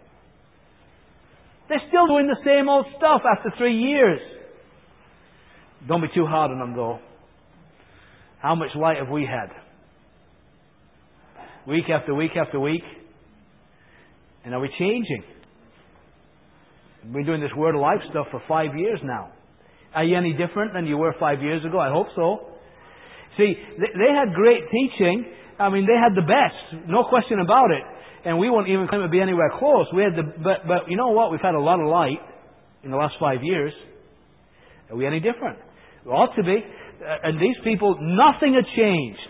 They're still doing the same old stuff after three years. Don't be too hard on them, though. How much light have we had? Week after week after week. And are we changing? We've been doing this Word of Life stuff for five years now. Are you any different than you were five years ago? I hope so. See, they had great teaching. I mean, they had the best. No question about it. And we won't even claim to be anywhere close. We had the, but, but you know what? We've had a lot of light in the last five years. Are we any different? We ought to be. And these people, nothing had changed.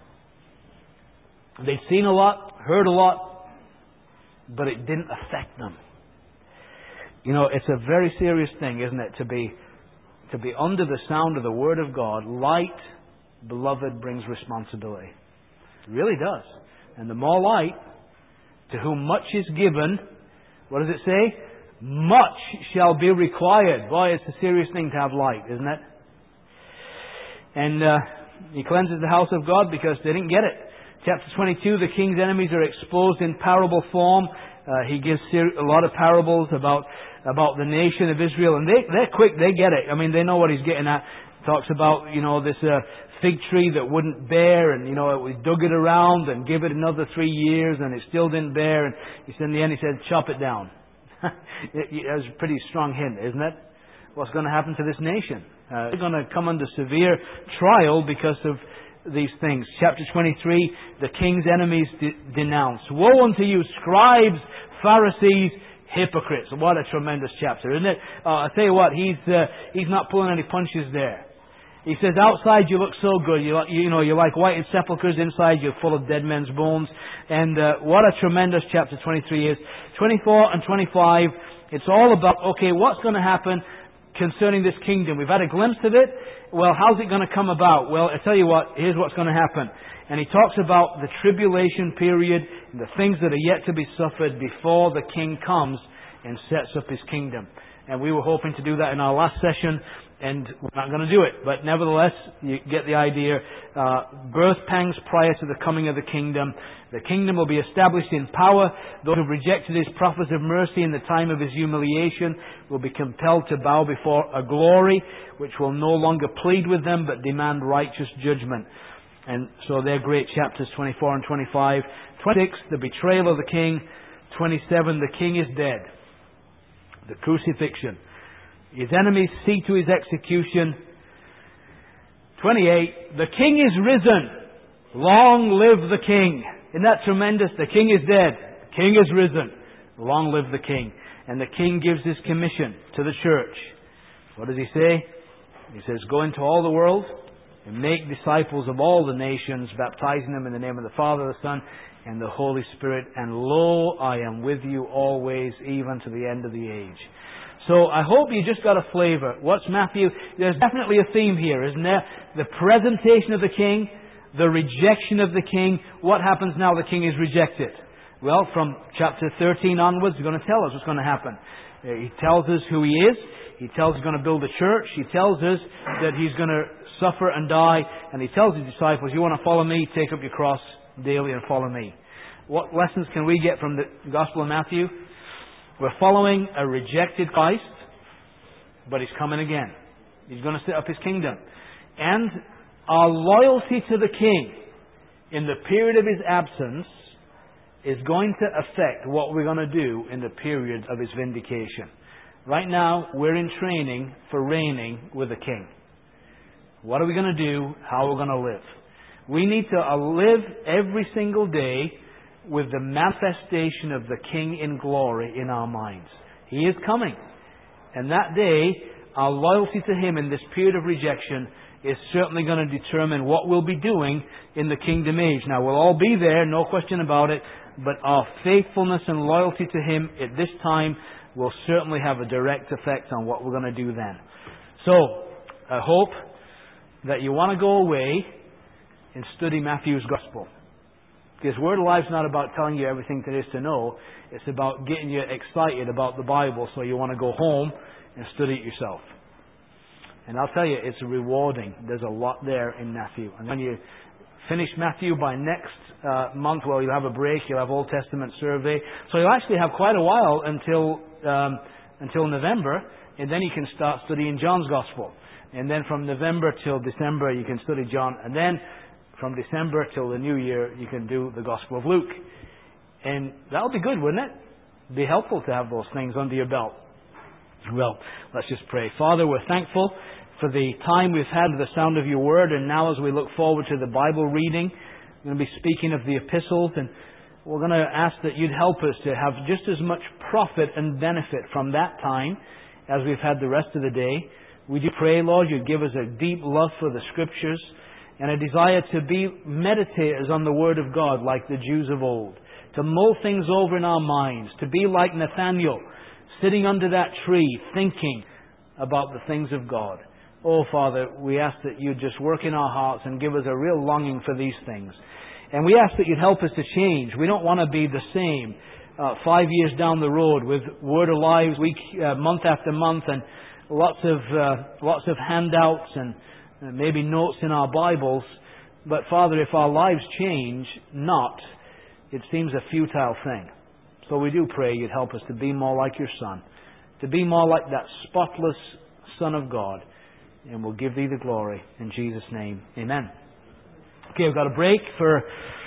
They'd seen a lot, heard a lot, but it didn't affect them. You know, it's a very serious thing, isn't it, to be to be under the sound of the Word of God. Light, beloved, brings responsibility. It really does. And the more light, to whom much is given, what does it say? Much shall be required. Boy, it's a serious thing to have light, isn't it? And uh, He cleanses the house of God because they didn't get it. Chapter twenty-two, the king's enemies are exposed in parable form. Uh, he gives a lot of parables about about the nation of Israel, and they, they're quick, they get it. I mean, they know what He's getting at. Talks about, you know, this uh, fig tree that wouldn't bear, and, you know, we dug it around and give it another three years, and it still didn't bear, and he said, in the end, he said, chop it down. it, it, that's a pretty strong hint, isn't it? What's going to happen to this nation? Uh, they're going to come under severe trial because of these things. Chapter twenty-three, the king's enemies de- denounce. Woe unto you, scribes, Pharisees, hypocrites. What a tremendous chapter, isn't it? Uh, I tell you what, he's uh, he's not pulling any punches there. He says, outside you look so good. You, you know, you're like whitened sepulchres. Inside you're full of dead men's bones. And uh, what a tremendous chapter twenty-three is. twenty-four and twenty-five, it's all about, okay, what's going to happen concerning this kingdom? We've had a glimpse of it. Well, how's it going to come about? Well, I tell you what, here's what's going to happen. And he talks about the tribulation period and the things that are yet to be suffered before the king comes and sets up his kingdom. And we were hoping to do that in our last session, and we're not going to do it. But nevertheless, you get the idea. Uh, birth pangs prior to the coming of the kingdom. The kingdom will be established in power. Those who have rejected His prophets of mercy in the time of His humiliation will be compelled to bow before a glory which will no longer plead with them but demand righteous judgment. And so they're great chapters twenty-four and twenty-five. twenty-six, the betrayal of the king. twenty-seven, the king is dead. The crucifixion. His enemies see to his execution. twenty-eight, the king is risen. Long live the king. Isn't that tremendous? The king is dead. The king is risen. Long live the king. And the king gives his commission to the church. What does he say? He says, go into all the world and make disciples of all the nations, baptizing them in the name of the Father, the Son, and the Holy Spirit. And lo, I am with you always, even to the end of the age. So I hope you just got a flavour. What's Matthew? There's definitely a theme here, isn't there? The presentation of the king, the rejection of the king. What happens now the king is rejected? Well, from chapter thirteen onwards, he's going to tell us what's going to happen. He tells us who he is. He tells us he's going to build a church. He tells us that he's going to suffer and die. And he tells his disciples, you want to follow me? Take up your cross daily and follow me. What lessons can we get from the Gospel of Matthew? We're following a rejected Christ, but He's coming again. He's going to set up His kingdom. And our loyalty to the King in the period of His absence is going to affect what we're going to do in the period of His vindication. Right now, we're in training for reigning with the King. What are we going to do? How are we going to live? We need to live every single day with the manifestation of the King in glory in our minds. He is coming. And that day, our loyalty to Him in this period of rejection is certainly going to determine what we'll be doing in the kingdom age. Now, we'll all be there, no question about it, but our faithfulness and loyalty to Him at this time will certainly have a direct effect on what we're going to do then. So, I hope that you want to go away and study Matthew's Gospel. Because Word of Life's not about telling you everything there is to know. It's about getting you excited about the Bible so you want to go home and study it yourself. And I'll tell you, it's rewarding. There's a lot there in Matthew. And when you finish Matthew by next uh, month, well, you'll have a break, you'll have Old Testament survey. So you'll actually have quite a while until um, until November, and then you can start studying John's Gospel. And then from November till December, you can study John. And then from December till the new year, you can do the Gospel of Luke. And that'll be good, wouldn't it? Be helpful to have those things under your belt. Well, let's just pray. Father, we're thankful for the time we've had with the sound of your word. And now as we look forward to the Bible reading, we're going to be speaking of the epistles. And we're going to ask that you'd help us to have just as much profit and benefit from that time as we've had the rest of the day. We do pray, Lord, you'd give us a deep love for the Scriptures and a desire to be meditators on the Word of God like the Jews of old, to mull things over in our minds, to be like Nathaniel, sitting under that tree, thinking about the things of God. Oh, Father, we ask that you'd just work in our hearts and give us a real longing for these things. And we ask that you'd help us to change. We don't want to be the same uh, five years down the road with Word of Lives week, uh, month after month, and lots of uh, lots of handouts and uh, maybe notes in our Bibles. But Father, if our lives change not, it seems a futile thing. So we do pray you'd help us to be more like your Son, to be more like that spotless Son of God. And we'll give thee the glory. In Jesus' name, amen. Okay, we've got a break for